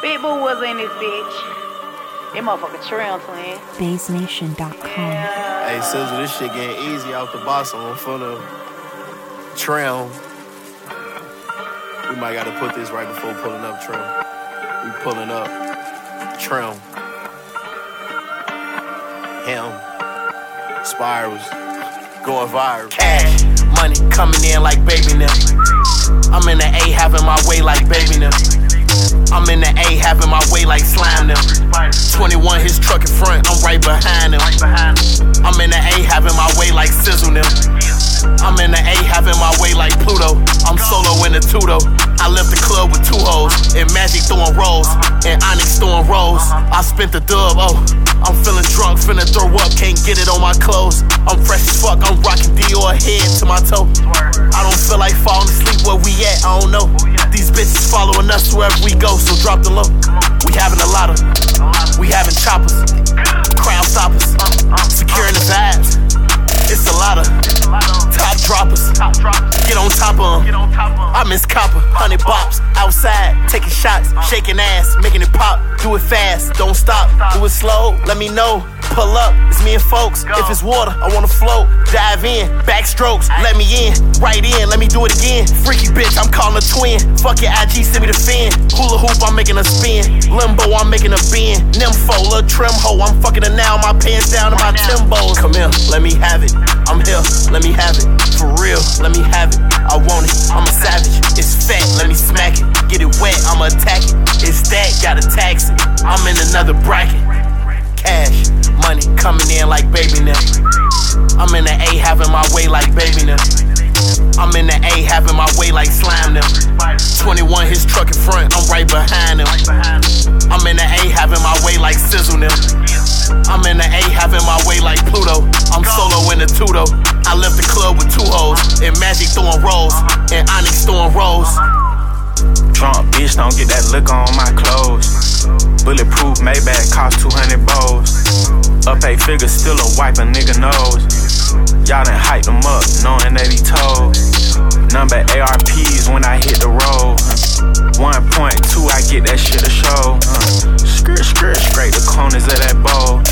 Big Boo was in this bitch. That motherfucker Trail twin. BaseNation.com. Hey, Sizzle, this shit getting easy out the box on for the Trail. We might gotta put this right before pulling up Trail. We pulling up Trail. Him. Spirals. Going viral. Cash. Money coming in like baby now. I'm in the A having my way like baby now. I'm in the A having my way like slime them. 21 his truck in front, I'm right behind him. I'm in the A having my way like Sizzle them. I'm in the A having my way like Pluto. I'm solo in the Tudo. I left the club with 2 hoes. And Magic throwing rolls. And Onyx throwing rolls. I spent the dub, I'm feeling drunk, finna throw up, can't get it on my clothes. I'm fresh as fuck, I'm rocking Dior head to my toe. I don't feel like falling asleep where we at, I don't know. These bitches following us wherever we go, so drop the low. We having a lot of, we having choppers, crowd stoppers, securing the vibes. It's a lot of top droppers. Get on top of them. I miss Copper, 100 bops outside, taking shots, shaking ass, making it pop. Do it fast, don't stop. Do it slow, let me know. Pull up, it's me and folks. If it's water, I wanna float. Dive in, backstrokes, let me in. Right in, let me do it again. Freaky bitch, I'm calling a twin. Fuck your IG, send me the fin. Hula hoop, I'm making a spin. Limbo, I'm making a bend. Nympho, little trim hoe, I'm fucking her now. My pants down to my Timbos. Come here, let me have it. I'm here, let me have it. For real, let me have it. I want it, I'm a savage. It's fat, let me smack it. Get it wet, I'ma attack it. It's that, gotta tax it. I'm in another bracket. Cash, money coming in like baby now. I'm in the A having my way like baby now. I'm in the A having my way like slime them. 21 his truck in front, I'm right behind him. I'm in the A having my way like Sizzle them. I'm in the A having my way like Pluto. I'm solo in the Tudo. I left the club with 2 hoes. And Magic throwing rolls. And Onyx throwing rolls. Drunk bitch, don't get that look on my clothes. Bulletproof Maybach cost 200 bows. Up 8 figures, still a wipe a nigga nose. Y'all done hyped him up, knowing that he told. Number ARPs when I hit the road. 1.2, I get that shit a show. Scrape the corners of that bowl.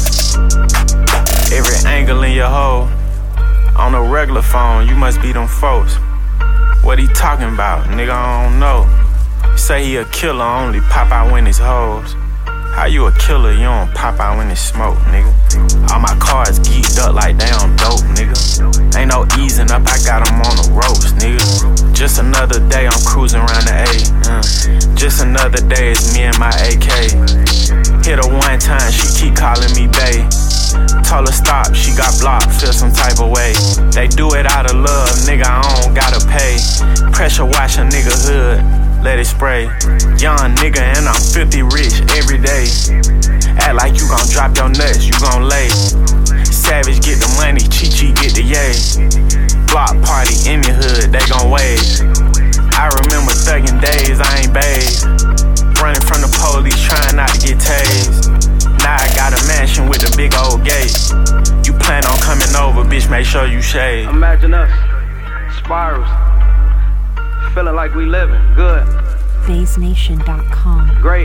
Every angle in your hole. On a regular phone, you must be them folks. What he talking about, nigga, I don't know. Say he a killer, only pop out when it's hoes. How you a killer, you don't pop out when it's smoke, nigga? All my cars geeked up like they on dope, nigga. Ain't no easing up, I got them on the ropes, nigga. Just another day, I'm cruising around the A. Just another day, it's me and my AK. Hit her one time, she keep calling me bae. Told her stop, she got blocked, feel some type of way. They do it out of love, nigga, I don't gotta pay. Pressure wash a nigga hood, let it spray. Young nigga and I'm 50 rich every day. Act like you gon' drop your nuts, you gon' lay. Savage get the money, Chi-Chi get the yay. Block party in the hood, they gon' wave. I remember thuggin' days, I ain't bathed. Running from the police, trying not to get tased. Now I got a mansion with a big old gate. You plan on coming over, bitch, make sure you shave. Imagine us, Spirals, feeling like we living good. BaseNation.com. Great.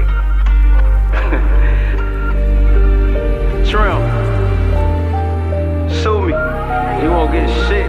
Trim, sue me, you won't get shit.